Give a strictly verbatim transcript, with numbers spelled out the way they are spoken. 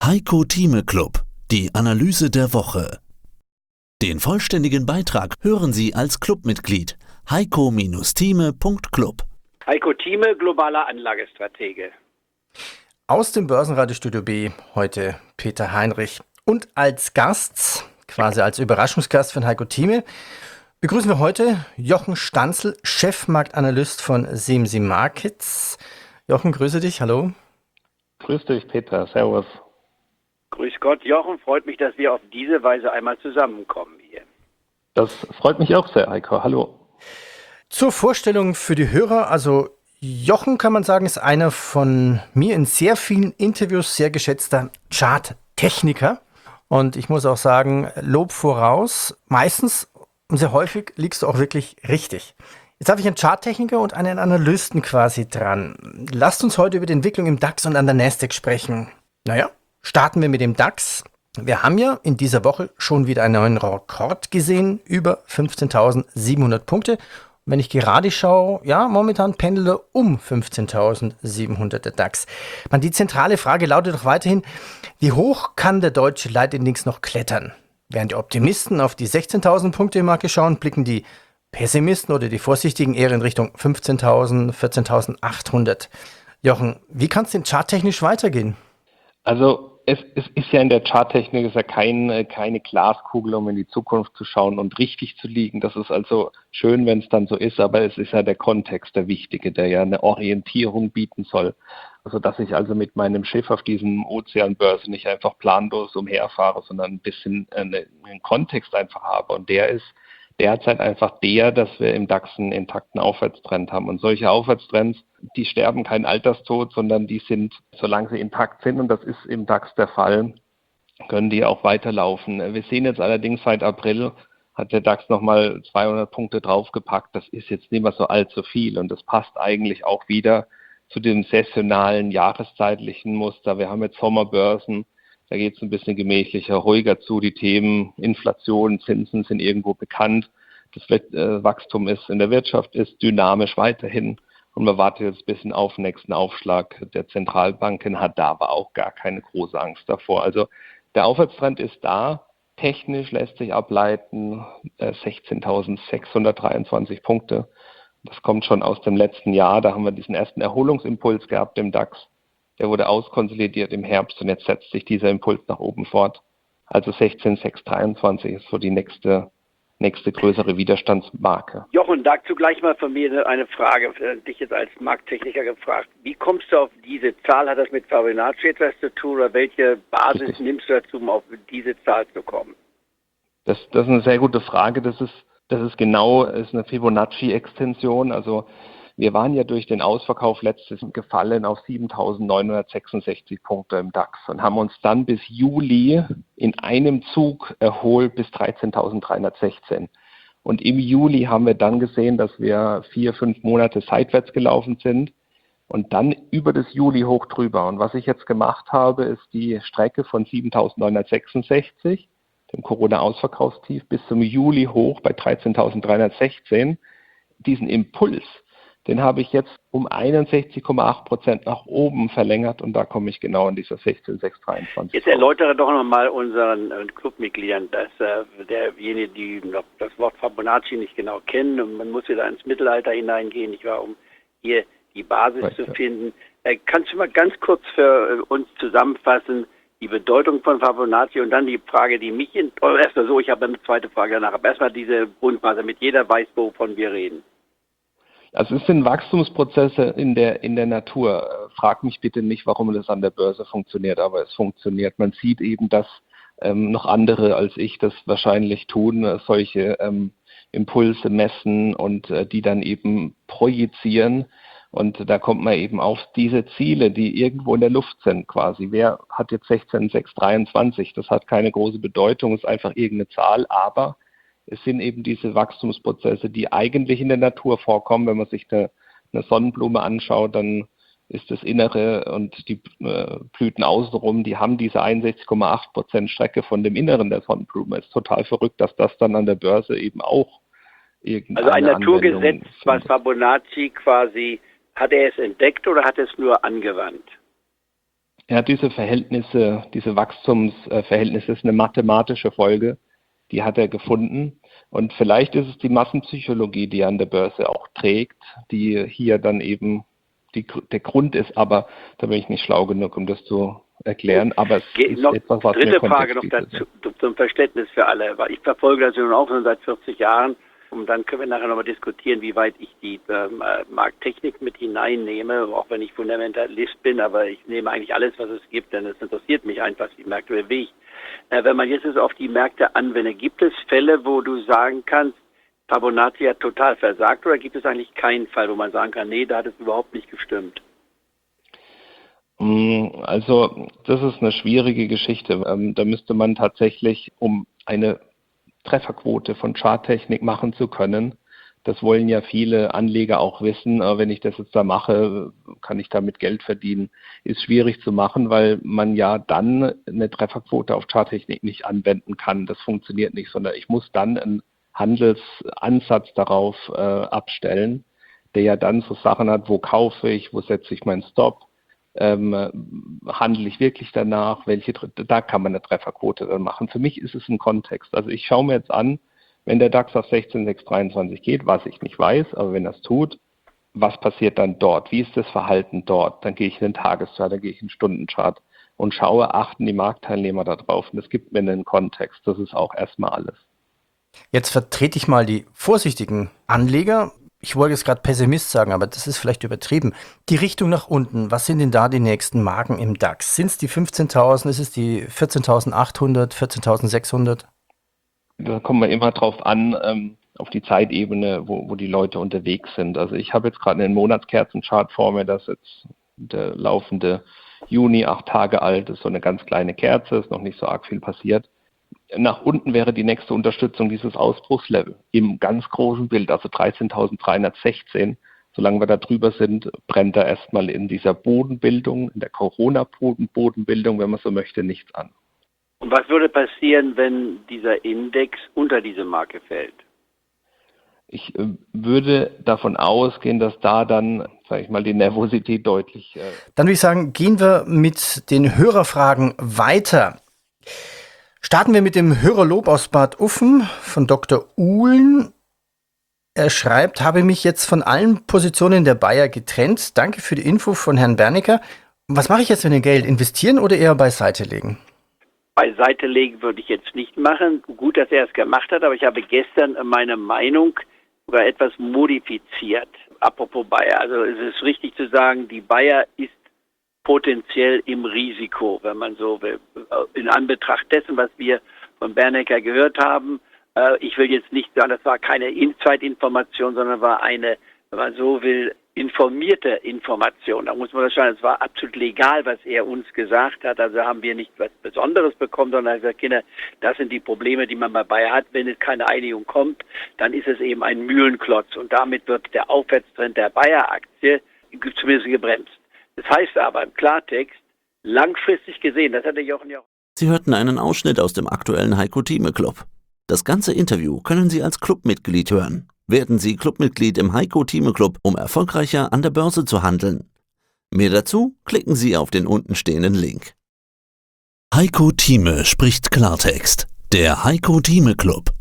Heiko Thieme Club, die Analyse der Woche. Den vollständigen Beitrag hören Sie als Clubmitglied heiko Thieme Punkt club. Heiko Thieme, globaler Anlagestratege. Aus dem Börsenradiostudio B heute Peter Heinrich. Und als Gast, quasi als Überraschungsgast von Heiko Thieme, begrüßen wir heute Jochen Stanzel, Chefmarktanalyst von Semsi Markets. Jochen, grüße dich, hallo. Grüß dich, Peter, servus. Grüß Gott, Jochen, freut mich, dass wir auf diese Weise einmal zusammenkommen hier. Das freut mich auch sehr, Heiko, hallo. Zur Vorstellung für die Hörer, also Jochen, kann man sagen, ist einer von mir in sehr vielen Interviews sehr geschätzter Charttechniker. Und ich muss auch sagen, Lob voraus, meistens und sehr häufig liegst du auch wirklich richtig. Jetzt habe ich einen Charttechniker und einen Analysten quasi dran. Lasst uns heute über die Entwicklung im DAX und an der Nasdaq sprechen. Naja, starten wir mit dem DAX. Wir haben ja in dieser Woche schon wieder einen neuen Rekord gesehen, über fünfzehntausendsiebenhundert Punkte. Und wenn ich gerade schaue, ja, momentan pendelt er um fünfzehntausendsiebenhundert der DAX. Man, die zentrale Frage lautet doch weiterhin, wie hoch kann der deutsche Leitindex noch klettern? Während die Optimisten auf die sechzehntausend Punkte Marke schauen, blicken die Pessimisten oder die Vorsichtigen eher in Richtung fünfzehntausend, vierzehntausendachthundert. Jochen, wie kann es denn charttechnisch weitergehen? Also es, es ist ja in der Charttechnik ist ja kein, keine Glaskugel, um in die Zukunft zu schauen und richtig zu liegen. Das ist also schön, wenn es dann so ist, aber es ist ja der Kontext der wichtige, der ja eine Orientierung bieten soll. Also dass ich also mit meinem Schiff auf diesem Ozeanbörse nicht einfach planlos umherfahre, sondern ein bisschen eine, einen Kontext einfach habe. Und der ist derzeit einfach der, dass wir im DAX einen intakten Aufwärtstrend haben. Und solche Aufwärtstrends, die sterben keinen Alterstod, sondern die sind, solange sie intakt sind, und das ist im DAX der Fall, können die auch weiterlaufen. Wir sehen jetzt allerdings seit April, hat der DAX nochmal zweihundert Punkte draufgepackt. Das ist jetzt nicht mehr so allzu viel und das passt eigentlich auch wieder zu dem saisonalen, jahreszeitlichen Muster. Wir haben jetzt Sommerbörsen, da geht es ein bisschen gemächlicher, ruhiger zu. Die Themen Inflation, Zinsen sind irgendwo bekannt. Das äh, Wachstum ist in der Wirtschaft ist dynamisch weiterhin. Und man wartet jetzt ein bisschen auf den nächsten Aufschlag der Zentralbanken, hat da aber auch gar keine große Angst davor. Also der Aufwärtstrend ist da. Technisch lässt sich ableiten äh, sechzehntausendsechshundertdreiundzwanzig Punkte. Das kommt schon aus dem letzten Jahr. Da haben wir diesen ersten Erholungsimpuls gehabt im DAX. Der wurde auskonsolidiert im Herbst und jetzt setzt sich dieser Impuls nach oben fort. Also sechzehntausendsechshundertdreiundzwanzig ist so die nächste, nächste größere Widerstandsmarke. Jochen, dazu gleich mal von mir eine Frage, dich jetzt als Markttechniker gefragt. Wie kommst du auf diese Zahl? Hat das mit Fibonacci etwas zu tun oder welche Basis Richtig. nimmst du dazu, um auf diese Zahl zu kommen? Das, das ist eine sehr gute Frage. Das ist, das ist genau das ist eine Fibonacci-Extension. Also wir waren ja durch den Ausverkauf letztes gefallen auf siebentausendneunhundertsechsundsechzig Punkte im DAX und haben uns dann bis Juli in einem Zug erholt bis dreizehntausenddreihundertsechzehn. Und im Juli haben wir dann gesehen, dass wir vier, fünf Monate seitwärts gelaufen sind und dann über das Juli hoch drüber. Und was ich jetzt gemacht habe, ist die Strecke von siebentausendneunhundertsechsundsechzig, dem Corona-Ausverkaufstief, bis zum Juli hoch bei dreizehntausenddreihundertsechzehn, diesen Impuls, den habe ich jetzt um einundsechzig Komma acht Prozent nach oben verlängert und da komme ich genau in dieser sechzehntausendsechshundertdreiundzwanzig. Jetzt erläutere doch nochmal unseren äh, Clubmitgliedern, dass äh, derjenige, die noch das Wort Fibonacci nicht genau kennen und man muss wieder ins Mittelalter hineingehen, nicht wahr, um hier die Basis Right, zu ja. finden. Äh, kannst du mal ganz kurz für äh, uns zusammenfassen, die Bedeutung von Fibonacci und dann die Frage, die mich in, oh, erstmal so, ich habe eine zweite Frage danach, aber erstmal diese Grundbasis, damit jeder weiß, wovon wir reden. Also es sind Wachstumsprozesse in der, in der Natur. Frag mich bitte nicht, warum das an der Börse funktioniert, aber es funktioniert. Man sieht eben, dass ähm, noch andere als ich das wahrscheinlich tun, äh, solche ähm, Impulse messen und äh, die dann eben projizieren. Und da kommt man eben auf diese Ziele, die irgendwo in der Luft sind quasi. Wer hat jetzt sechzehntausendsechshundertdreiundzwanzig? Das hat keine große Bedeutung, ist einfach irgendeine Zahl, aber es sind eben diese Wachstumsprozesse, die eigentlich in der Natur vorkommen. Wenn man sich eine, eine Sonnenblume anschaut, dann ist das Innere und die äh, Blüten außenrum, die haben diese einundsechzig Komma acht Prozent Strecke von dem Inneren der Sonnenblume. Es ist total verrückt, dass das dann an der Börse eben auch irgendeine Also ein Naturgesetz, Anwendung was findet. Fibonacci quasi, hat er es entdeckt oder hat er es nur angewandt? Ja, diese Verhältnisse, diese Wachstumsverhältnisse ist eine mathematische Folge, die hat er gefunden. Und vielleicht ist es die Massenpsychologie, die an der Börse auch trägt, die hier dann eben die, der Grund ist. Aber da bin ich nicht schlau genug, um das zu erklären. Aber es Ge ist noch etwas, was dritte mir Frage noch Kontext dazu, bietet. zum Verständnis für alle. Weil ich verfolge das nun auch schon seit vierzig Jahren. Und dann können wir nachher nochmal diskutieren, wie weit ich die ähm, Markttechnik mit hineinnehme, auch wenn ich Fundamentalist bin, aber ich nehme eigentlich alles, was es gibt, denn es interessiert mich einfach, die Märkte bewegt. Äh, wenn man jetzt es auf die Märkte anwendet, gibt es Fälle, wo du sagen kannst, Fibonacci hat total versagt, oder gibt es eigentlich keinen Fall, wo man sagen kann, nee, da hat es überhaupt nicht gestimmt? Also das ist eine schwierige Geschichte. Ähm, da müsste man tatsächlich, um eine Trefferquote von Charttechnik machen zu können. Das wollen ja viele Anleger auch wissen. Wenn ich das jetzt da mache, kann ich damit Geld verdienen. Ist schwierig zu machen, weil man ja dann eine Trefferquote auf Charttechnik nicht anwenden kann. Das funktioniert nicht, sondern ich muss dann einen Handelsansatz darauf äh, abstellen, der ja dann so Sachen hat, wo kaufe ich, wo setze ich meinen Stop, Ähm, handle ich wirklich danach, welche, da kann man eine Trefferquote dann machen. Für mich ist es ein Kontext. Also ich schaue mir jetzt an, wenn der DAX auf sechzehn Komma sechshundertdreiundzwanzig geht, was ich nicht weiß, aber wenn das tut, was passiert dann dort? Wie ist das Verhalten dort? Dann gehe ich in den Tageschart, dann gehe ich in den Stundenchart und schaue, achten die Marktteilnehmer da drauf. Und das gibt mir einen Kontext. Das ist auch erstmal alles. Jetzt vertrete ich mal die vorsichtigen Anleger. Ich wollte jetzt gerade Pessimist sagen, aber das ist vielleicht übertrieben. Die Richtung nach unten, was sind denn da die nächsten Marken im DAX? Sind es die fünfzehntausend, ist es die vierzehntausendachthundert, vierzehntausendsechshundert? Da kommen wir immer drauf an, ähm, auf die Zeitebene, wo, wo die Leute unterwegs sind. Also ich habe jetzt gerade einen Monatskerzenchart vor mir, das ist jetzt der laufende Juni, acht Tage alt, ist so eine ganz kleine Kerze, ist noch nicht so arg viel passiert. Nach unten wäre die nächste Unterstützung dieses Ausbruchslevel im ganz großen Bild, also dreizehntausenddreihundertsechzehn. Solange wir da drüber sind, brennt da erstmal in dieser Bodenbildung, in der Corona-Bodenbildung, wenn man so möchte, nichts an. Und was würde passieren, wenn dieser Index unter diese Marke fällt? Ich äh, würde davon ausgehen, dass da dann, sage ich mal, die Nervosität deutlich... Äh Dann würde ich sagen, gehen wir mit den Hörerfragen weiter. Starten wir mit dem Hörerlob aus Bad Uffen von Doktor Uhlen. Er schreibt, habe mich jetzt von allen Positionen der Bayer getrennt. Danke für die Info von Herrn Bernecker. Was mache ich jetzt mit dem Geld? Investieren oder eher beiseite legen? Beiseite legen würde ich jetzt nicht machen. Gut, dass er es gemacht hat, aber ich habe gestern meine Meinung sogar etwas modifiziert. Apropos Bayer, also es ist richtig zu sagen, die Bayer ist potenziell im Risiko, wenn man so will. In Anbetracht dessen, was wir von Bernecker gehört haben, äh, ich will jetzt nicht sagen, das war keine Inside-Information, sondern war eine, wenn man so will, informierte Information. Da muss man das schauen, es war absolut legal, was er uns gesagt hat. Also haben wir nicht was Besonderes bekommen, sondern er hat gesagt, Kinder, das sind die Probleme, die man dabei hat. Wenn es keine Einigung kommt, dann ist es eben ein Mühlenklotz. Und damit wird der Aufwärtstrend der Bayer-Aktie zumindest gebremst. Das heißt aber im Klartext, langfristig gesehen, das hat der Jochen ja auch. Sie hörten einen Ausschnitt aus dem aktuellen Heiko Thieme Club. Das ganze Interview können Sie als Clubmitglied hören. Werden Sie Clubmitglied im Heiko Thieme Club, um erfolgreicher an der Börse zu handeln. Mehr dazu klicken Sie auf den untenstehenden Link. Heiko Thieme spricht Klartext. Der Heiko Thieme Club.